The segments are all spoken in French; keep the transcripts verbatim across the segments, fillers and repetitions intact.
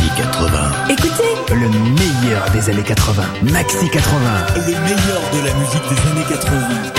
Maxi quatre-vingts. Écoutez, le meilleur des années quatre-vingts. Maxi quatre-vingts. Le meilleur de la musique des années quatre-vingts.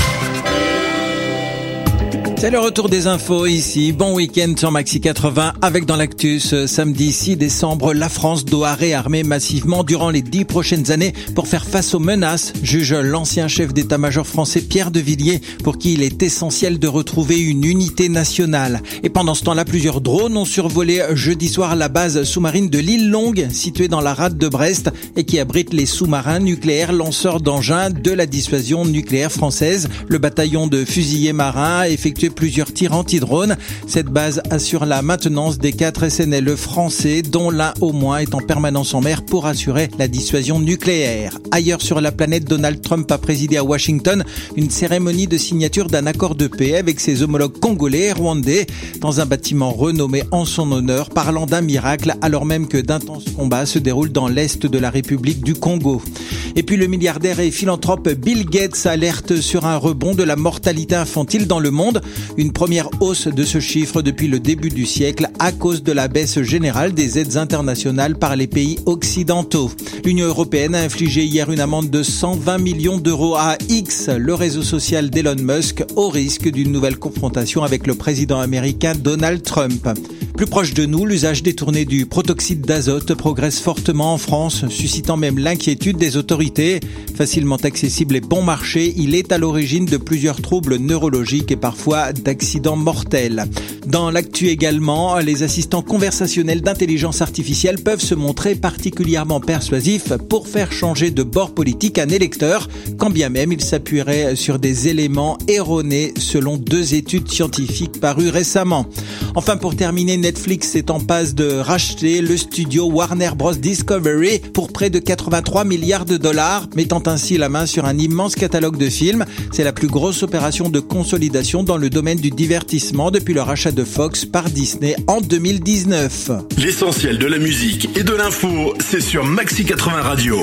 C'est le retour des infos ici. Bon week-end sur Maxi quatre-vingts avec dans l'actu ce samedi six décembre. La France doit réarmer massivement durant les dix prochaines années pour faire face aux menaces, juge l'ancien chef d'état-major français Pierre de Villiers, pour qui il est essentiel de retrouver une unité nationale. Et pendant ce temps-là, plusieurs drones ont survolé jeudi soir la base sous-marine de l'île Longue, située dans la rade de Brest et qui abrite les sous-marins nucléaires lanceurs d'engins de la dissuasion nucléaire française. Le bataillon de fusiliers marins a effectué plusieurs tirs anti-drones. Cette base assure la maintenance des quatre S N L E français, dont l'un au moins est en permanence en mer pour assurer la dissuasion nucléaire. Ailleurs sur la planète, Donald Trump a présidé à Washington une cérémonie de signature d'un accord de paix avec ses homologues congolais et rwandais dans un bâtiment renommé en son honneur, parlant d'un miracle alors même que d'intenses combats se déroulent dans l'est de la République du Congo. Et puis le milliardaire et philanthrope Bill Gates alerte sur un rebond de la mortalité infantile dans le monde. Une première hausse de ce chiffre depuis le début du siècle à cause de la baisse générale des aides internationales par les pays occidentaux. L'Union européenne a infligé hier une amende de cent vingt millions d'euros à X, le réseau social d'Elon Musk, au risque d'une nouvelle confrontation avec le président américain Donald Trump. Plus proche de nous, l'usage détourné du protoxyde d'azote progresse fortement en France, suscitant même l'inquiétude des autorités. Facilement accessible et bon marché, il est à l'origine de plusieurs troubles neurologiques et parfois d'accidents mortels. Dans l'actu également, les assistants conversationnels d'intelligence artificielle peuvent se montrer particulièrement persuasifs pour faire changer de bord politique un électeur, quand bien même il s'appuierait sur des éléments erronés selon deux études scientifiques parues récemment. Enfin, pour terminer, Netflix est en passe de racheter le studio Warner Bros. Discovery pour près de quatre-vingt-trois milliards de dollars, mettant ainsi la main sur un immense catalogue de films. C'est la plus grosse opération de consolidation dans le domaine du divertissement depuis le rachat de Fox par Disney en deux mille dix-neuf. L'essentiel de la musique et de l'info, c'est sur Maxi quatre-vingts Radio.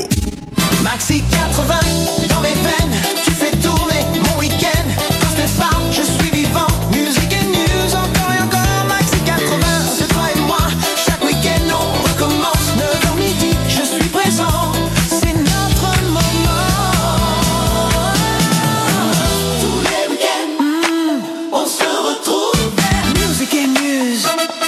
Maxi quatre-vingts, dans mes veines, tu fais tourner mon week-end. Quand je te parle, je suis vivant. Musique et news, encore et encore. Maxi quatre-vingts, c'est toi et moi. Chaque week-end, on recommence. neuf heures midi, je suis présent. C'est notre moment. Tous les week-ends, mmh, on se retrouve. Musique et news.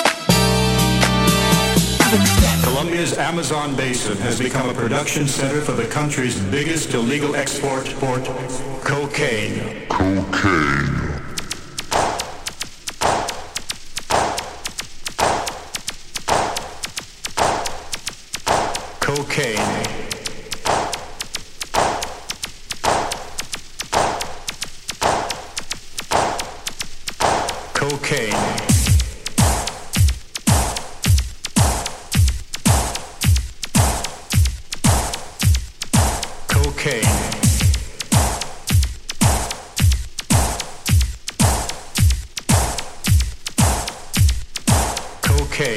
Colombia's Amazon basin has become a production center for the country's biggest illegal export, port, cocaine. Cocaine. Cocaine. Cocaine. Cocaine. Cocaine.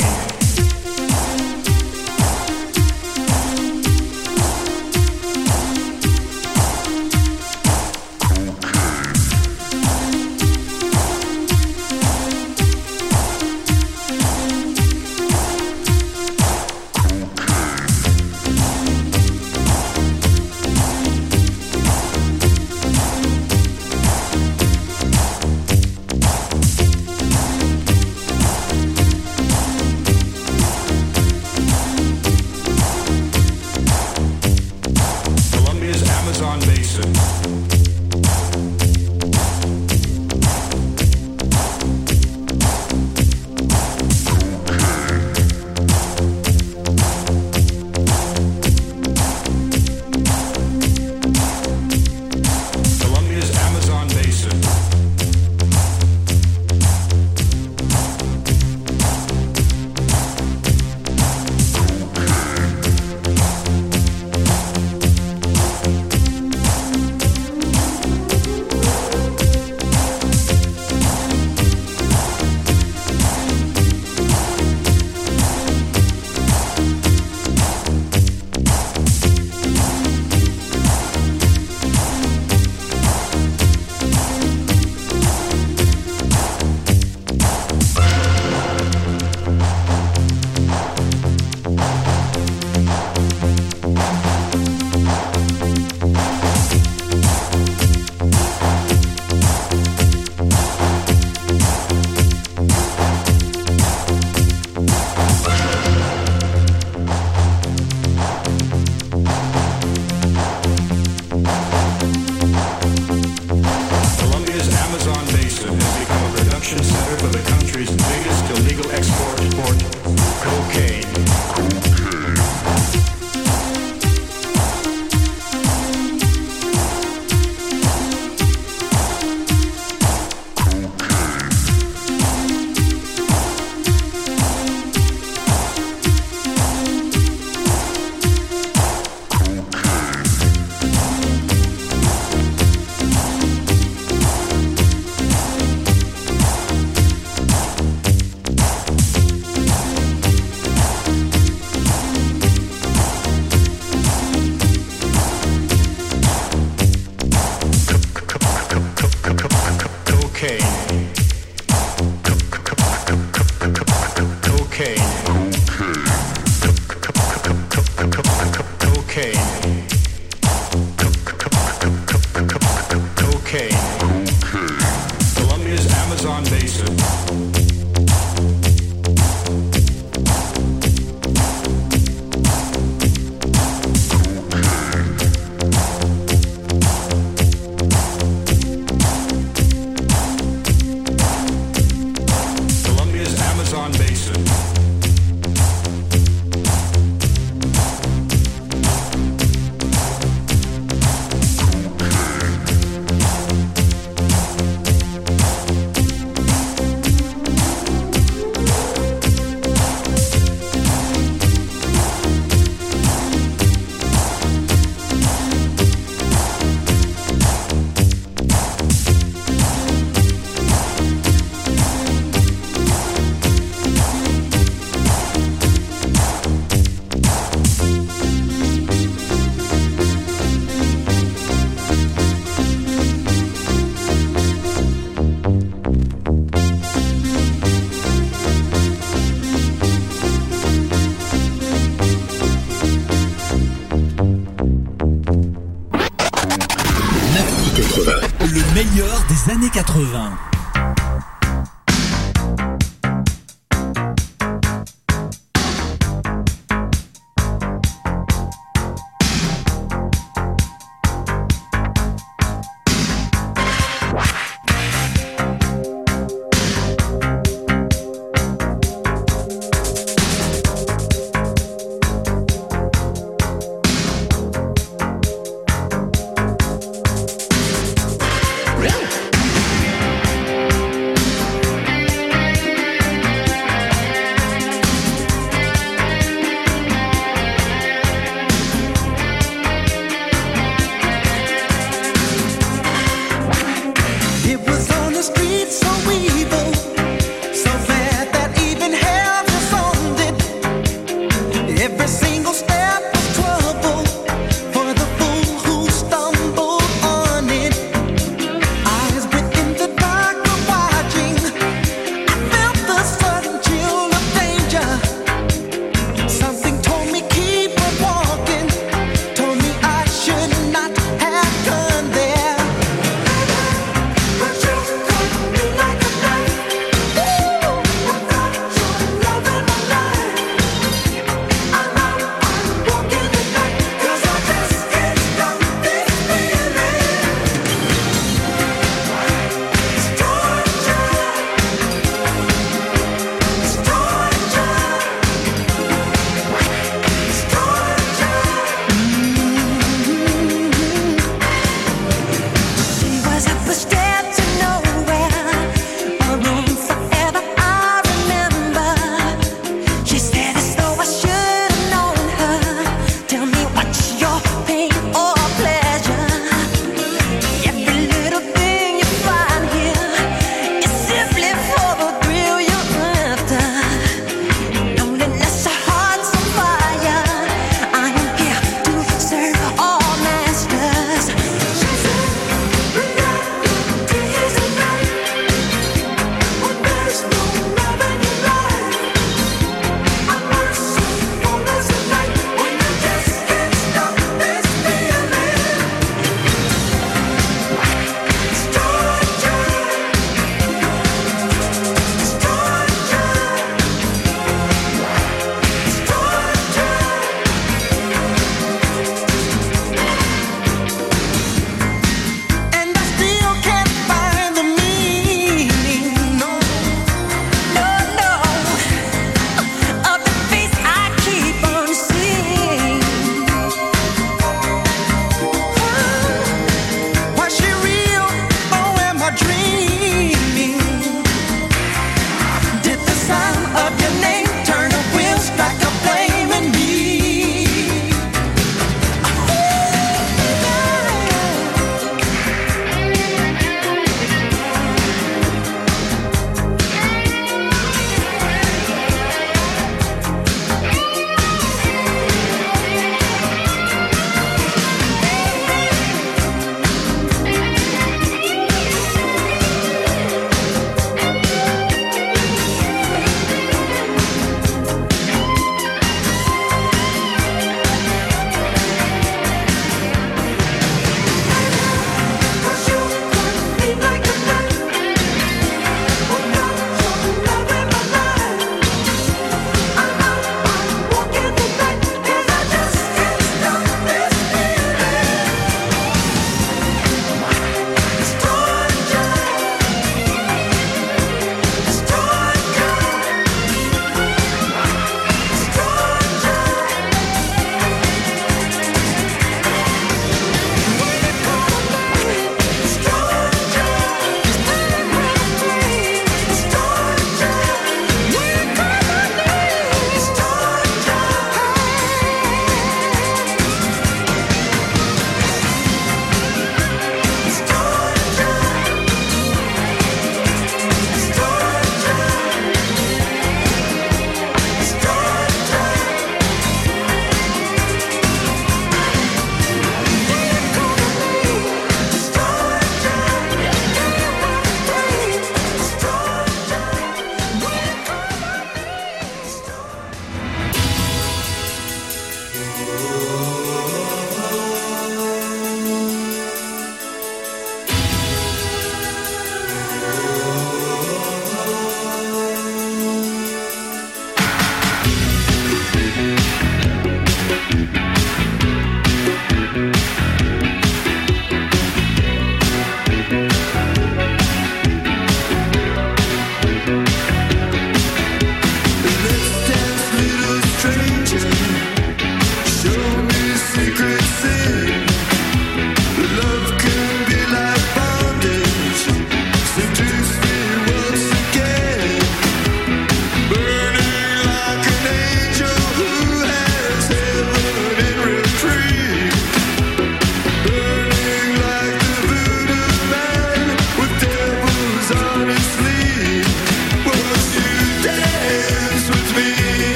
des années quatre-vingts.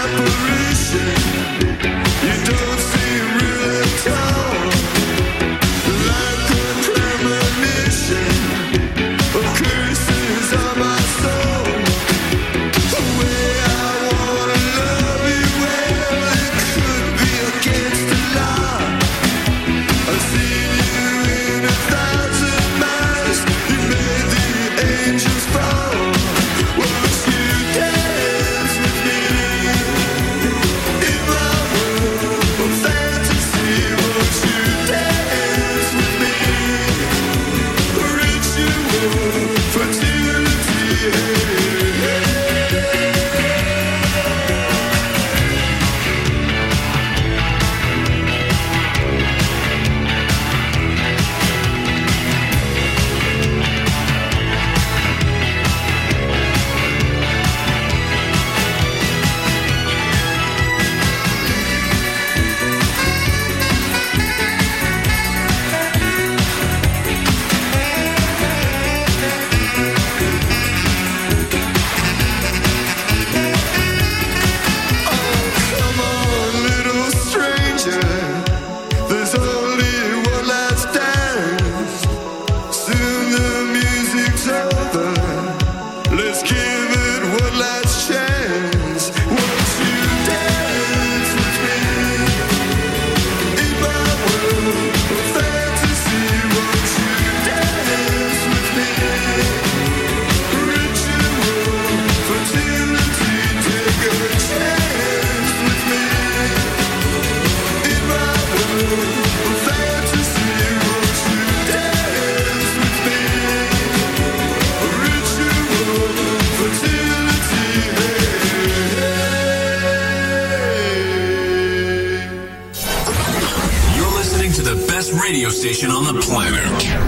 radio station on the planet.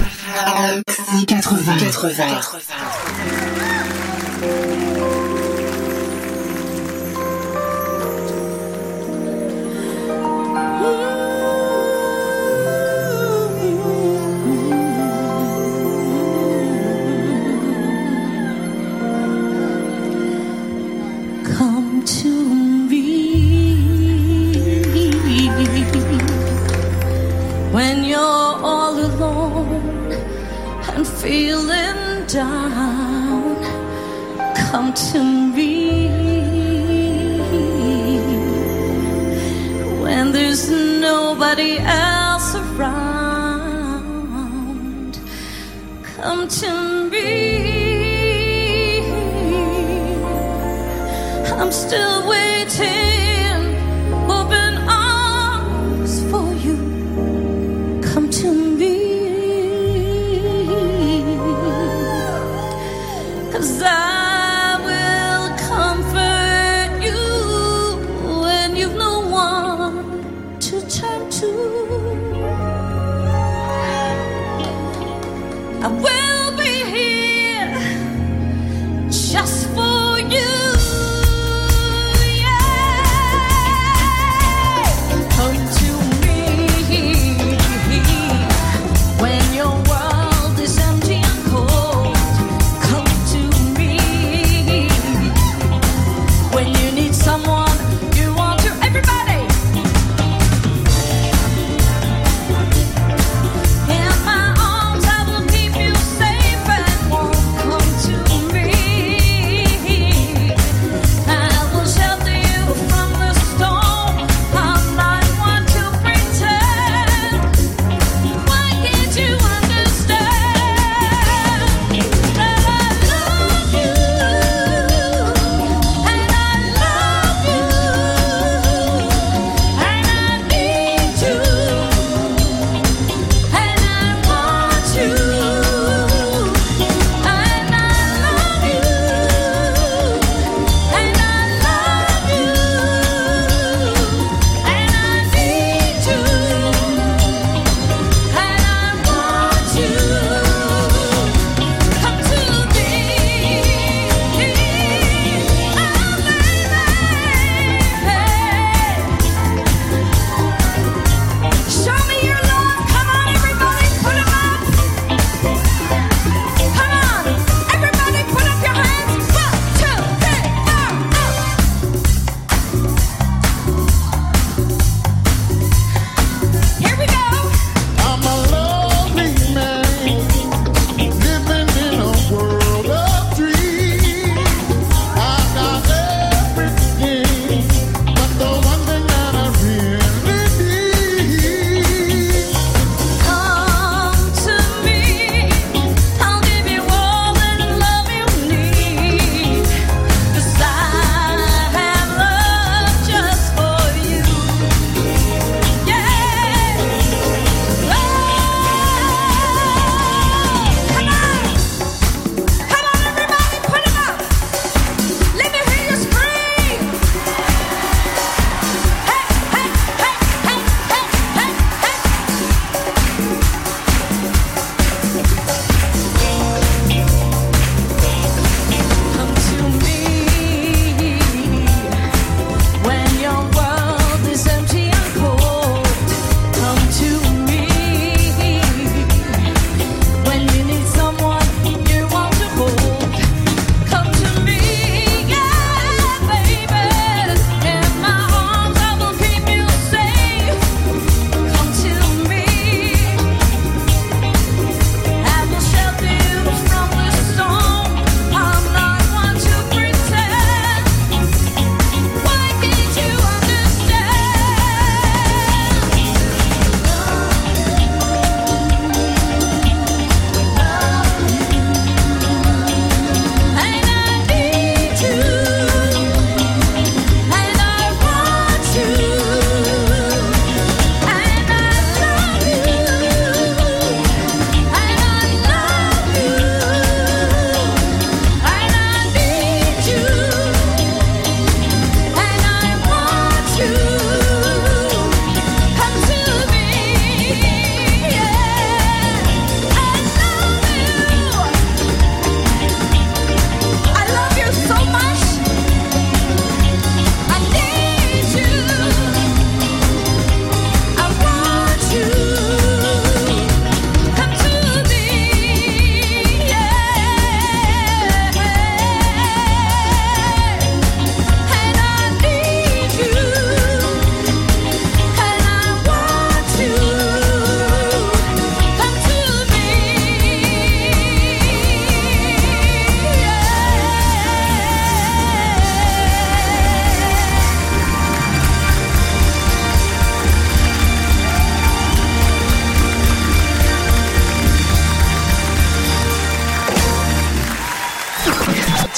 quatre-vingts. Come to me when you're all alone and feeling down. Come to me when there's nobody else around. Come to me. I'm still waiting, open arms for you. Come to me, 'cause I will comfort you when you've no one to turn to. I will be here just for you. Yeah.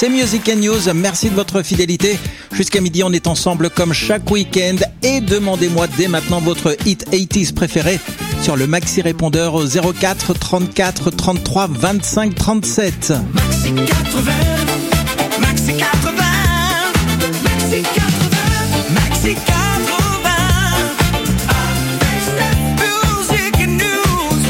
C'est Music and News, merci de votre fidélité. Jusqu'à midi, on est ensemble comme chaque week-end et demandez-moi dès maintenant votre hit quatre-vingt-dix préféré sur le maxi répondeur au zéro quatre trente-quatre trente-trois vingt-cinq trente-sept. Maxi quatre-vingts, Maxi quatre-vingts, Maxi quatre-vingts, Maxi quatre-vingts. Music and News.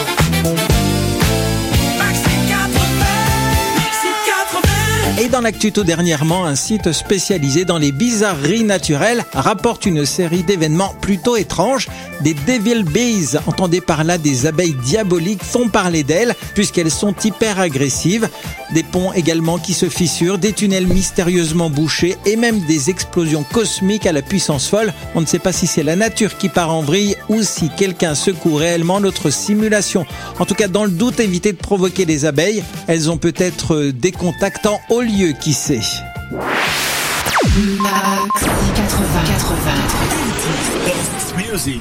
Maxi quatre-vingts, Maxi quatre-vingts. Et dans l'actu tout dernièrement, un site spécialisé dans les bizarreries naturelles rapporte une série d'événements plutôt étranges. Des Devil Bees, entendez par là des abeilles diaboliques, font parler d'elles puisqu'elles sont hyper agressives. Des ponts également qui se fissurent, des tunnels mystérieusement bouchés et même des explosions cosmiques à la puissance folle. On ne sait pas si c'est la nature qui part en vrille ou si quelqu'un secoue réellement notre simulation. En tout cas, dans le doute, évitez de provoquer des abeilles. Elles ont peut-être des contacts en haut lieu, qui sait. Maxi quatre-vingts, quatre-vingts, Music.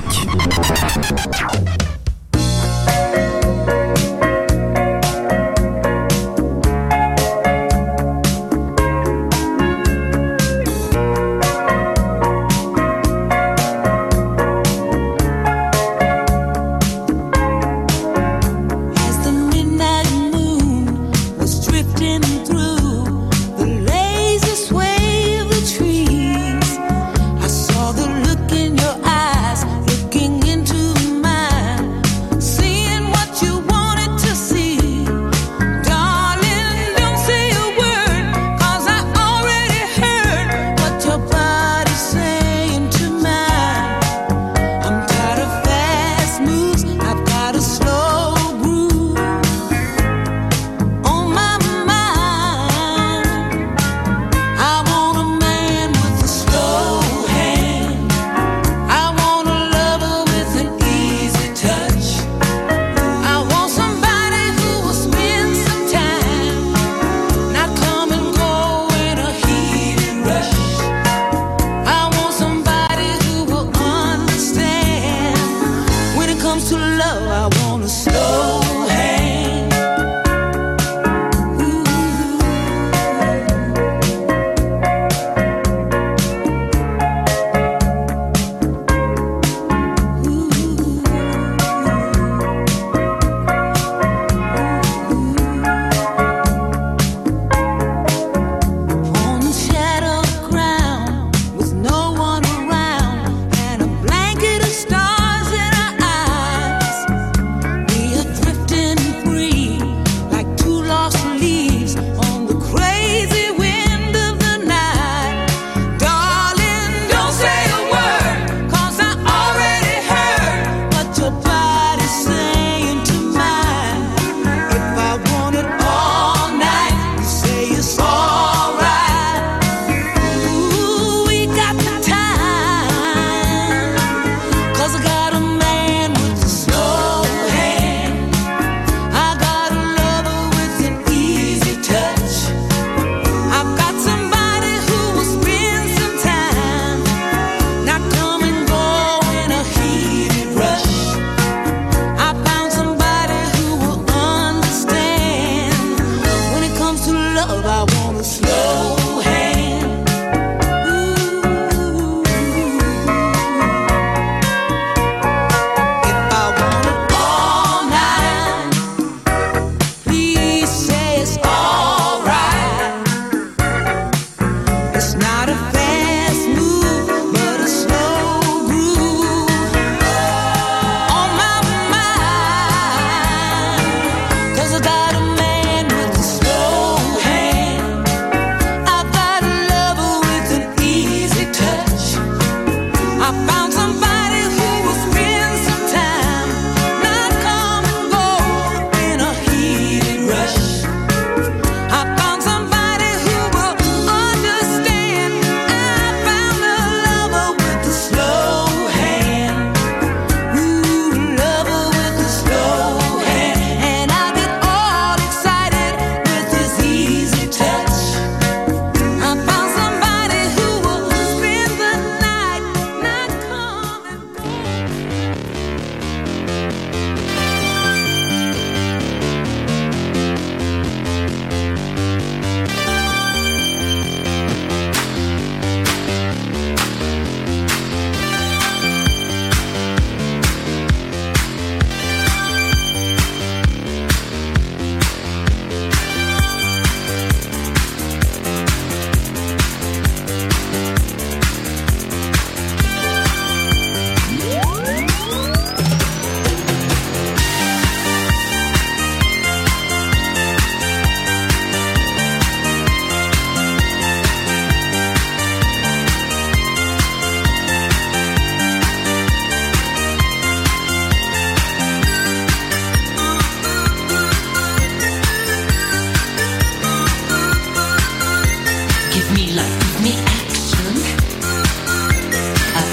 As the midnight moon was drifting through the lazy sway of the trees, I saw the look in your eyes, looking into mine.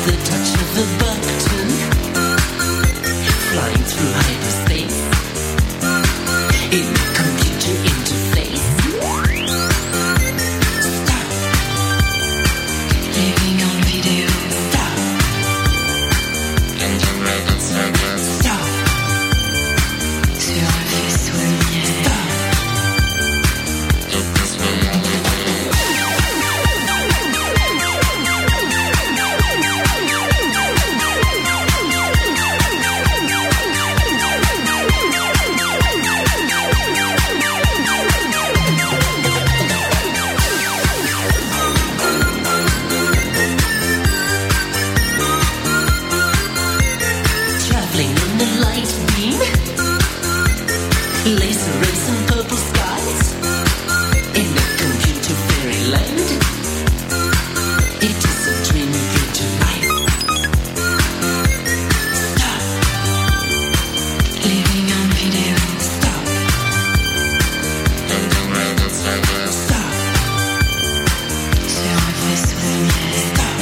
the touch of a button, flying through hyperspace in a computer interface. Stop. Living on video. Stop. Stop. Sur un vaisseau lumière. Stop. Traveling in the light beam, laser rays and purple skies, in a computer fairyland. It is a dream you dream to life. Stop. Living on video. Stop. Stop. Sur un vaisseau lumière. Stop.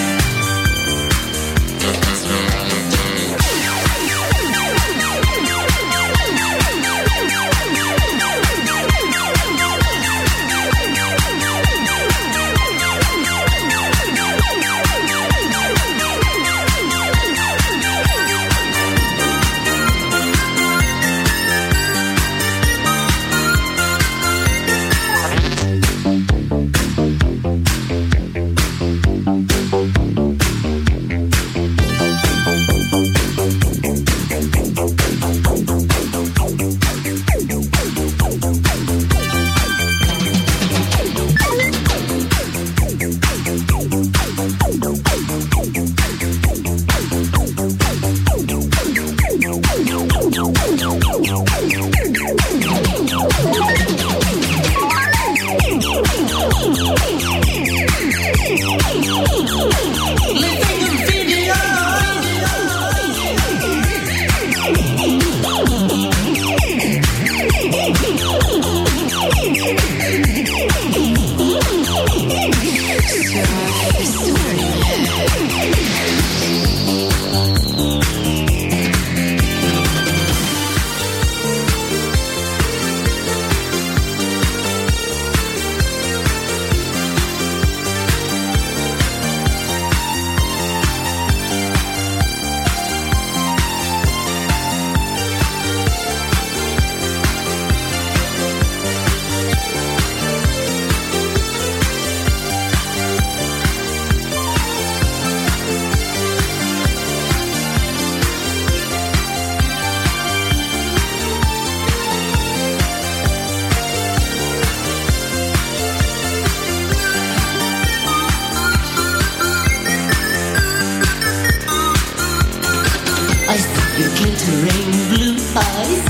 I see your glittering blue eyes.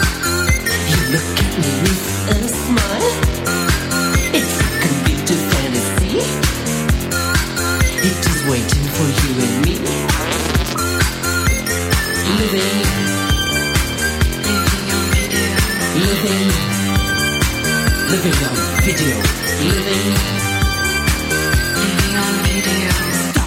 You look at me with a smile. It's a computer fantasy. It is waiting for you and me. Living, living on video. Living, living on video. Living, living on video. Stop.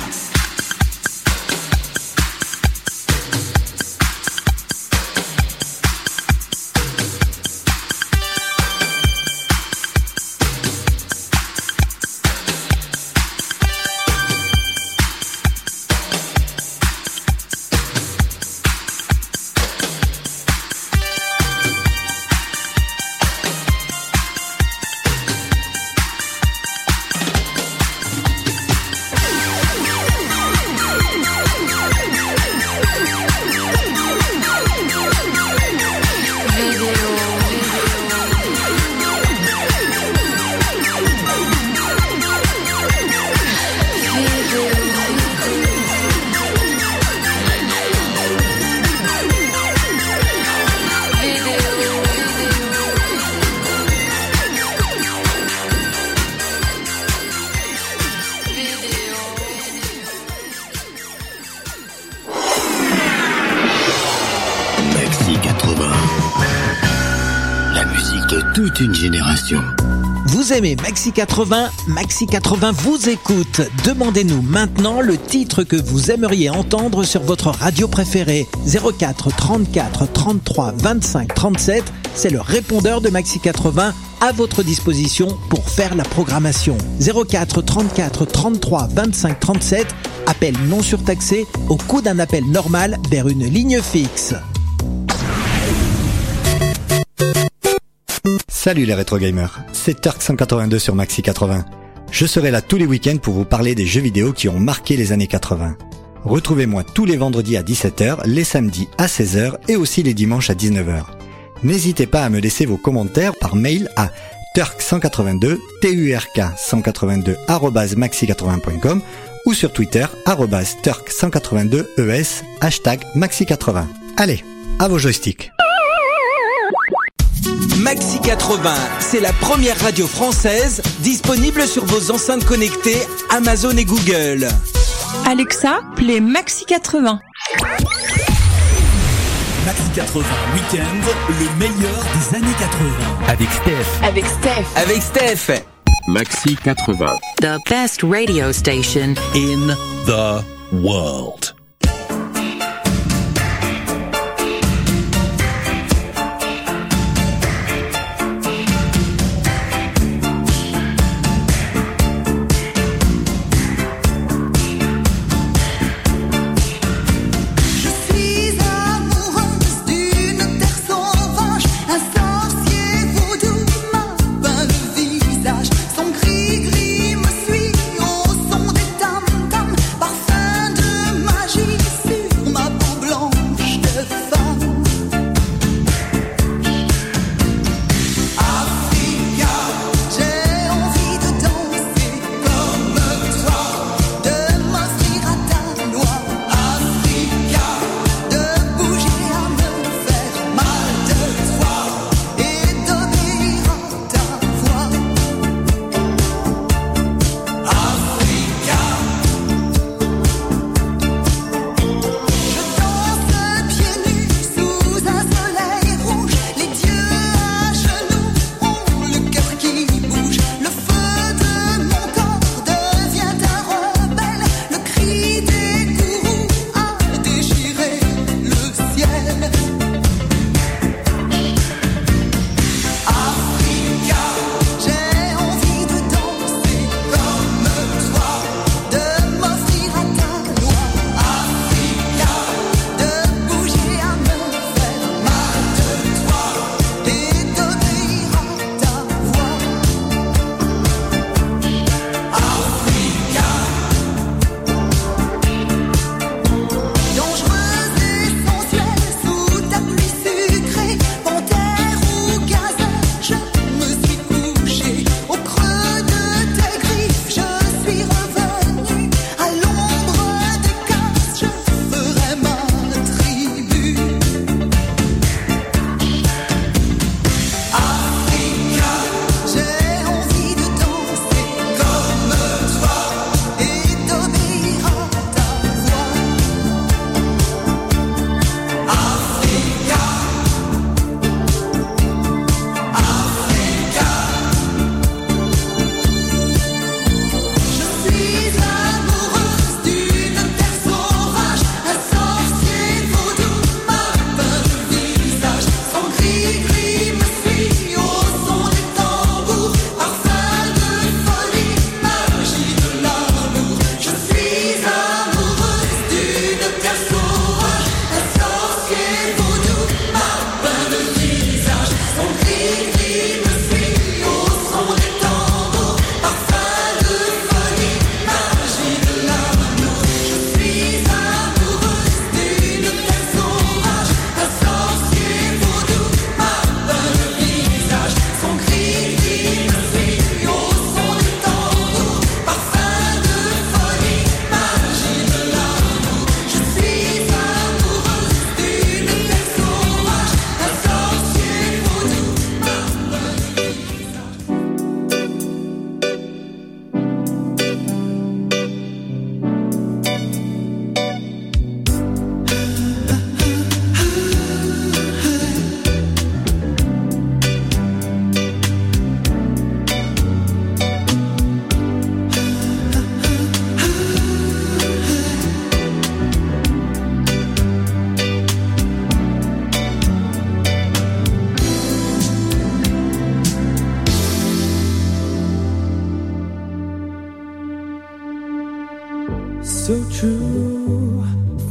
Toute une génération. Vous aimez Maxi quatre-vingts? Maxi quatre-vingts vous écoute. Demandez-nous maintenant le titre que vous aimeriez entendre sur votre radio préférée. zéro quatre trente-quatre trente-trois vingt-cinq trente-sept, c'est le répondeur de Maxi quatre-vingts à votre disposition pour faire la programmation. zéro quatre trente-quatre trente-trois vingt-cinq trente-sept, appel non surtaxé au coût d'un appel normal vers une ligne fixe. Salut les rétro gamers, c'est Turk cent quatre-vingt-deux sur Maxi quatre-vingts. Je serai là tous les week-ends pour vous parler des jeux vidéo qui ont marqué les années quatre-vingts. Retrouvez-moi tous les vendredis à dix-sept heures, les samedis à seize heures et aussi les dimanches à dix-neuf heures. N'hésitez pas à me laisser vos commentaires par mail à turk cent quatre-vingt-deux, T U R K cent quatre-vingt-deux arobase maxi quatre-vingts point com ou sur Twitter arobase turk cent quatre-vingt-deux E S, hashtag maxi quatre-vingts. Allez, à vos joysticks. Maxi quatre-vingts, c'est la première radio française disponible sur vos enceintes connectées Amazon et Google. Alexa, play Maxi quatre-vingts. Maxi quatre-vingts Weekend, le meilleur des années quatre-vingts. Avec Steph. Avec Steph. Avec Steph. Maxi quatre-vingts. The best radio station In the world. Gris gris me suit au son des tam-tams, parfum de ma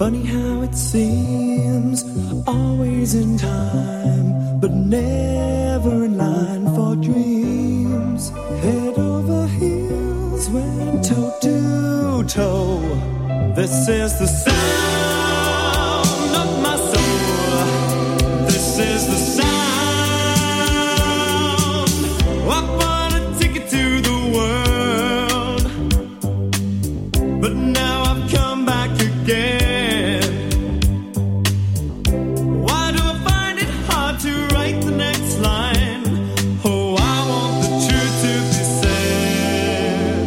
Funny how it seems, always in time, but never in line for dreams. Head over heels, went toe to toe. This is the sound of my soul. This is the sound. I bought a ticket to the world, but now I've come back again. Why do I find it hard to write the next line? Oh, I want the truth to be said.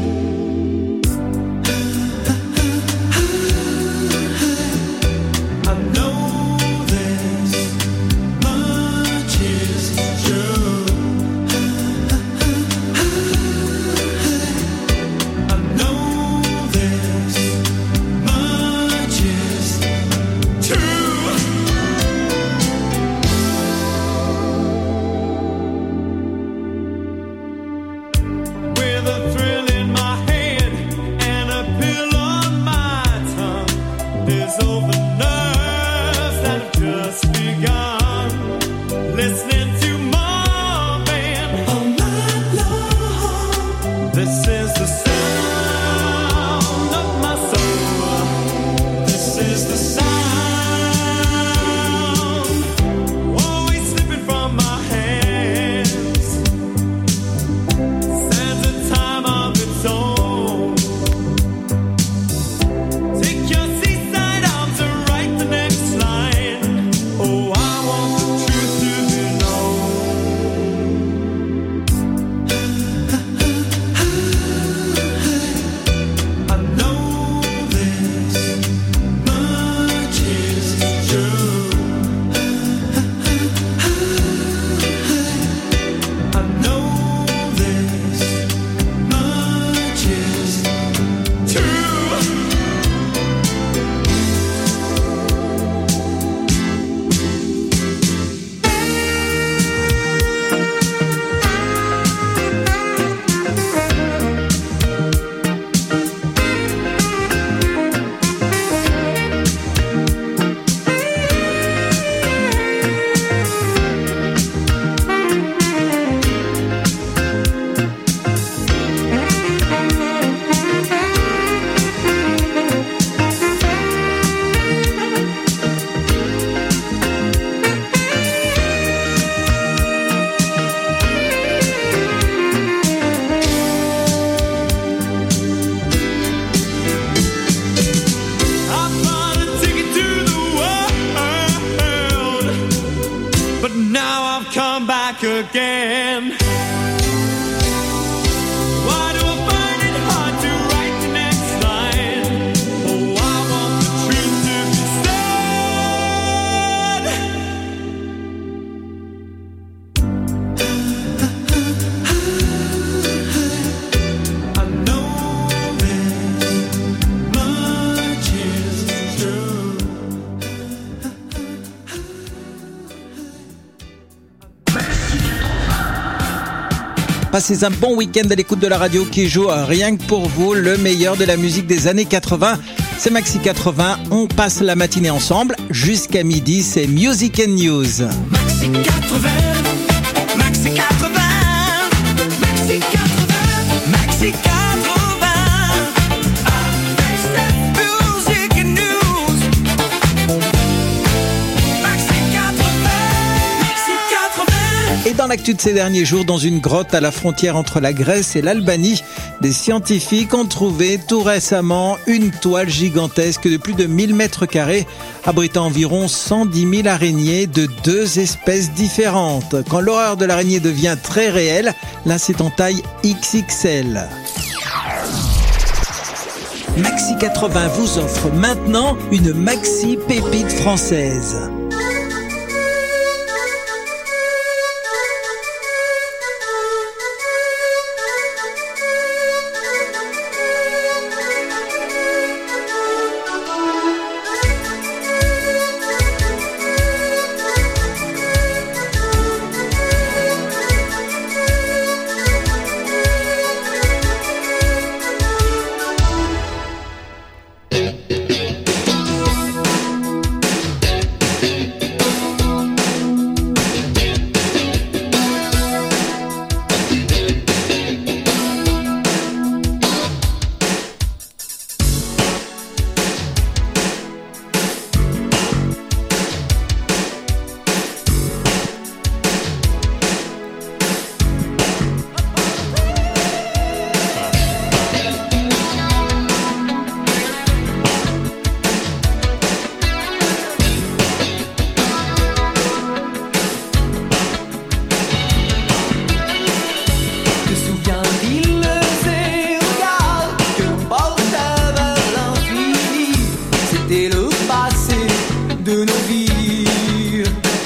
I know this much is true. I know this much is true. With a thrill in my head and a pill on my tongue, there's over nerves that have just begun. Listening to Marvin all night long. This is the sound of my soul. This is the sound, always slipping from my hands. Stands a time of its own. Take your seaside out to write the next line. Oh, I want the truth to be known. I know this much is true. I know this much is true. I bought a ticket to the world, but now I've come back again. Why do I find it hard to write the next line? Oh, I want the truth to be said. I know this much is true. Passez un bon week-end à l'écoute de la radio qui joue euh, rien que pour vous le meilleur de la musique des années quatre-vingts. C'est Maxi quatre-vingts, on passe la matinée ensemble jusqu'à midi, c'est Music and News. Maxi quatre-vingts, Maxi quatre-vingts, Maxi quatre-vingts, Maxi quatre-vingts. Avec cette Music and News. Maxi quatre-vingts, Maxi quatre-vingts. Et dans l'actu de ces derniers jours, dans une grotte à la frontière entre la Grèce et l'Albanie, des scientifiques ont trouvé tout récemment une toile gigantesque de plus de mille mètres carrés, abritant environ cent dix mille araignées de deux espèces différentes. Quand l'horreur de l'araignée devient très réelle, là c'est en taille X X L. Maxi quatre-vingts vous offre maintenant une maxi pépite française. était le passé de nos vies.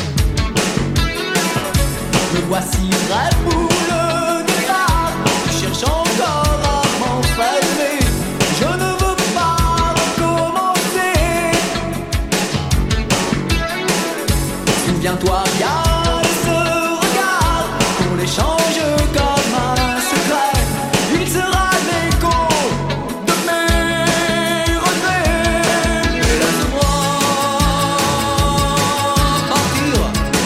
Me voici prêt pour le départ. Je cherche encore à m'enfermer. Je ne veux pas recommencer. Souviens-toi bien de ce regard. On l'échange comme un secret. Il sera l'écho de mes regrets. Laisse-moi partir.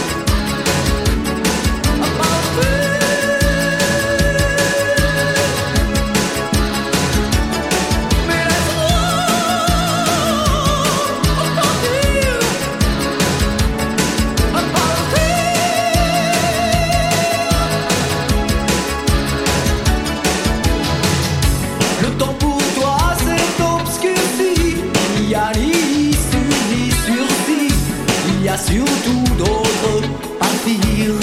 Le temps pour toi s'est obscurci. Il y a ni issue ni sursis. Il y a surtout d'autres à dire.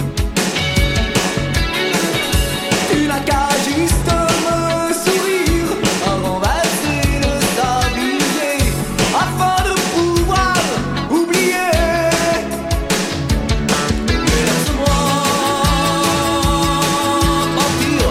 Tu n'as qu'à juste me sourire, à renverser le tablier, afin de pouvoir oublier. Laisse-moi partir.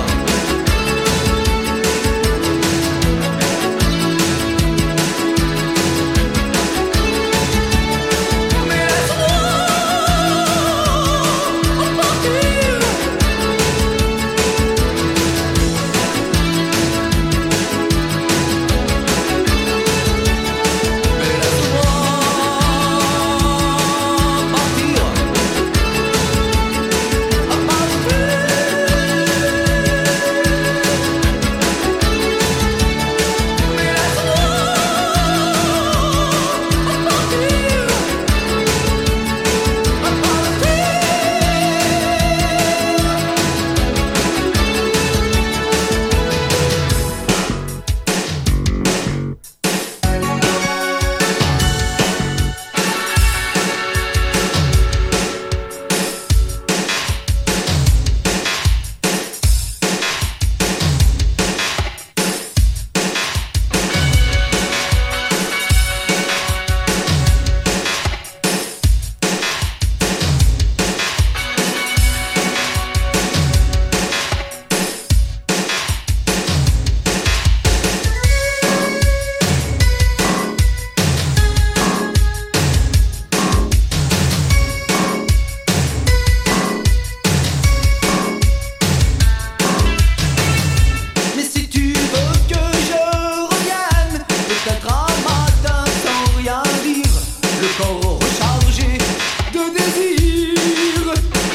Mais si tu veux que je revienne, peut-être un matin sans rien dire, le corps rechargé de désir.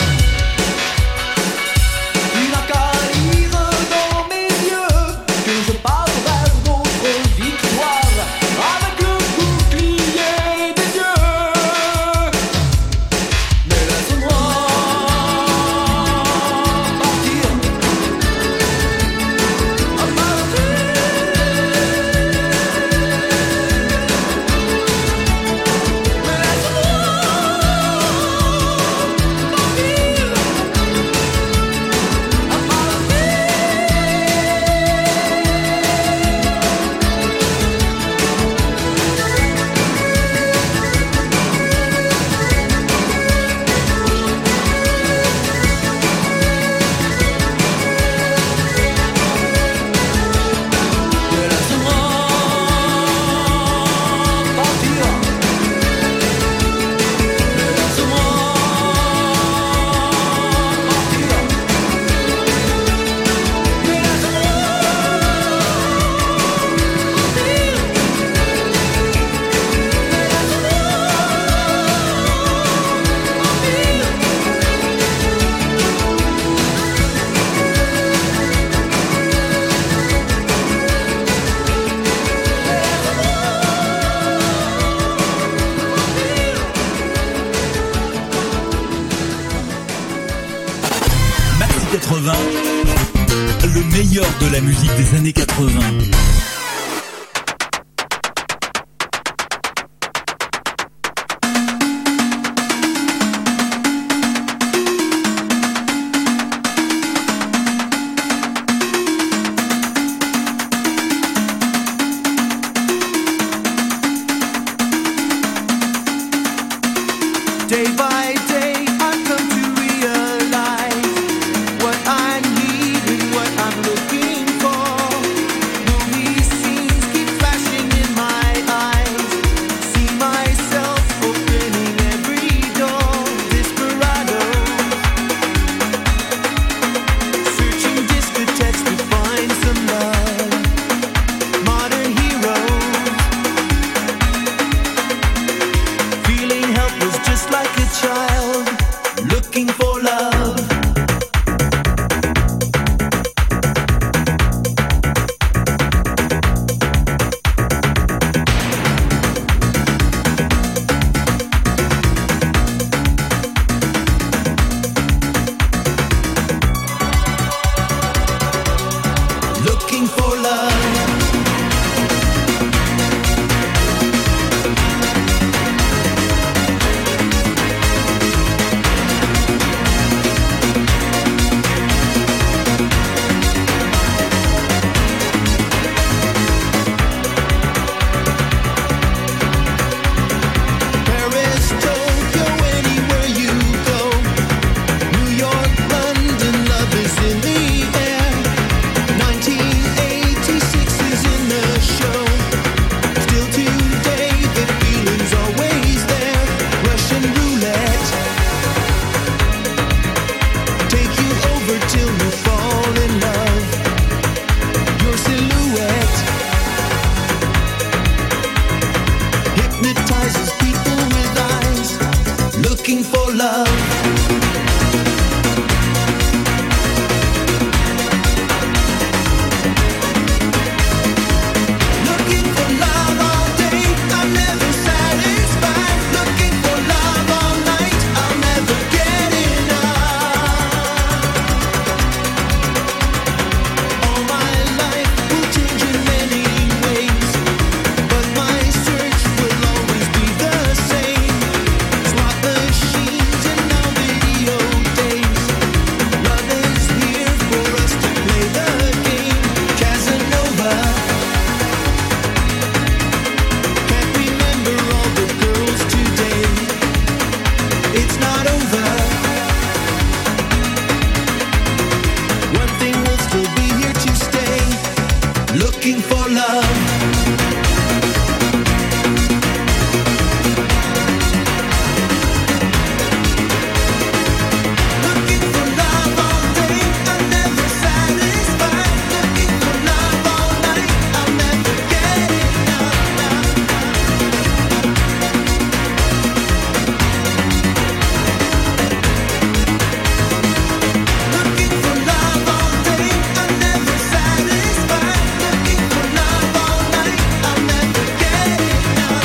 Tu n'as qu'à lire dans mes yeux que je pars vers d'autres victoires, avec le bouclier des dieux. Mais laisse-moi partir. quatre-vingts, le meilleur de la musique des années quatre-vingts. Day by day, I've come to realize what I need and what I'm looking for. Movie scenes keep flashing in my eyes. See myself opening every door. Desperado, searching discotheques to find some love. Modern heroes, feeling helpless just like a child, looking for love. Looking for love. Paris, Tokyo, anywhere you go. New York, London, love is in the air. nineteen eighty-six is in the show. Still today, the feeling's always there. Russian roulette, take you over till you fall in love. Your silhouette hypnotizes people with eyes looking for love. Looking for love all day, I'm never satisfied. Looking for love all night, I'll never get enough. All my life will change in many ways, but my search will always be the same. Slot machines and now video days. Love is here for us to play the game. Casanova, can't remember all the girls today. It's not over. One thing will still be here to stay. Looking for love. Looking for love all day, I'm never satisfied. Looking for love all night, I'll never get enough. Looking for love all day, I'm never satisfied. Looking for love all night, I'll never get enough.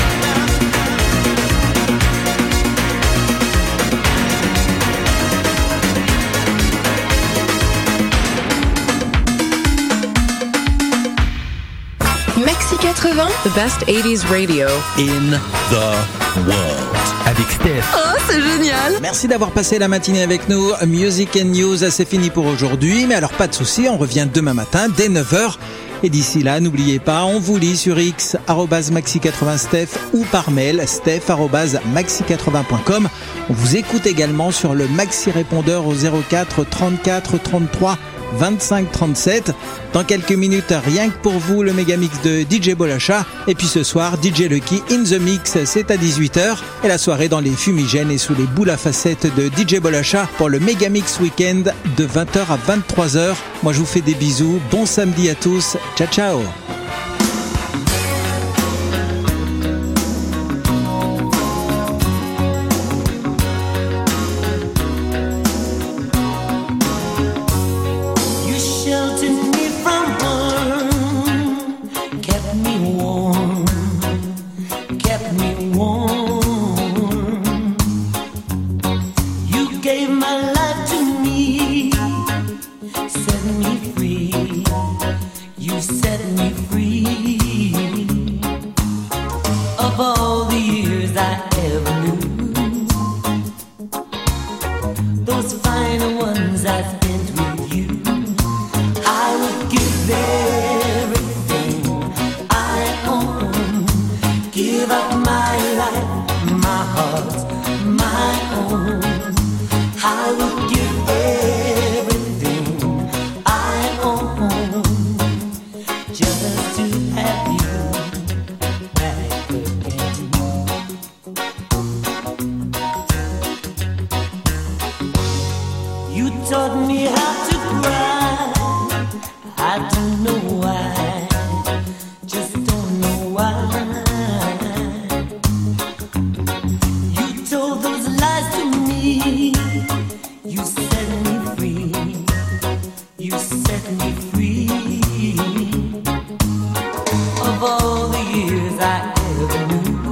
Maxi quatre-vingts, the best eighties radio. In the world. Avec Steph. Oh, c'est génial! Merci d'avoir passé la matinée avec nous. Music and News, c'est fini pour aujourd'hui. Mais alors pas de souci, on revient demain matin dès neuf heures. Et d'ici là, n'oubliez pas, on vous lit sur X, arobase maxi quatre-vingts Steph ou par mail, steph arobase maxi quatre-vingts point com. On vous écoute également sur le Maxi Répondeur au zéro quatre trente-quatre trente-trois vingt-cinq trente-sept. Dans quelques minutes, rien que pour vous, le mégamix de D J Bolacha. Et puis ce soir, D J Lucky in the mix, c'est à dix-huit heures. Et la soirée dans les fumigènes et sous les boules à facettes de D J Bolacha pour le mégamix week-end de vingt heures à vingt-trois heures. Moi, je vous fais des bisous. Bon samedi à tous. Ciao, ciao. You sheltered me from harm, kept me warm, kept me warm. You gave my life to me, set me free. You set me free of all the years I ever knew. Those final ones I spent with you. I would give everything I own, give up my life, my heart, my own. I would give everything I own just to have you back again. You taught me how to cry. I don't know why, just don't know why. You told those lies to me. You set me free. You set me free of all the years I ever knew.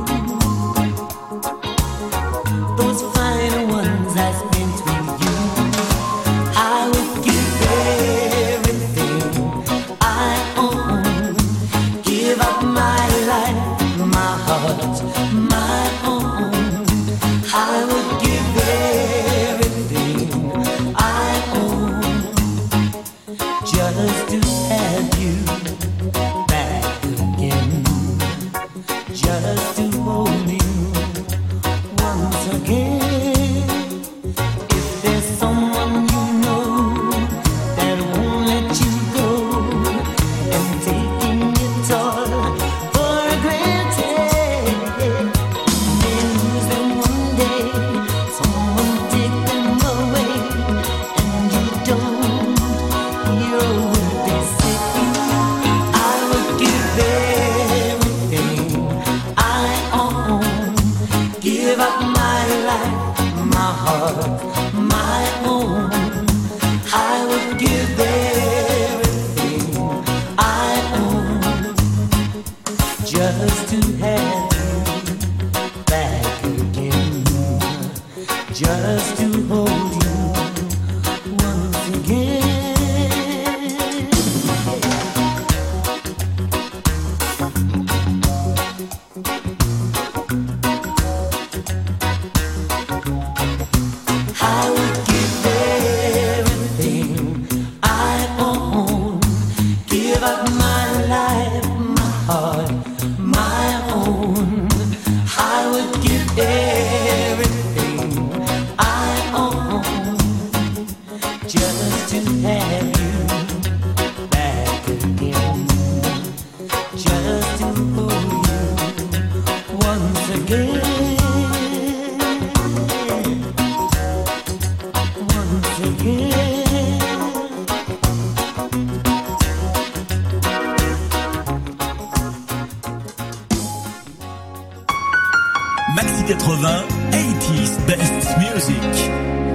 Those fine ones I spent with you. I would give everything I own. Give up my life, my heart, my own. I would give everything I own just to have you back again, just to hold you once again. If there's someone you know that won't let you go and taking it all for granted, then lose them one day, someone take them away, and you don't hear a word they say. I would give everything I own, give up my life, my heart, my own. I would give everything I own just to have you back again, just to hold you once again. I would give everything I own, give up my life, my heart, my own. I would give everything I own just to have you back again, just to hold you once again. Once again. Maxi quatre-vingts, eighties Best Music.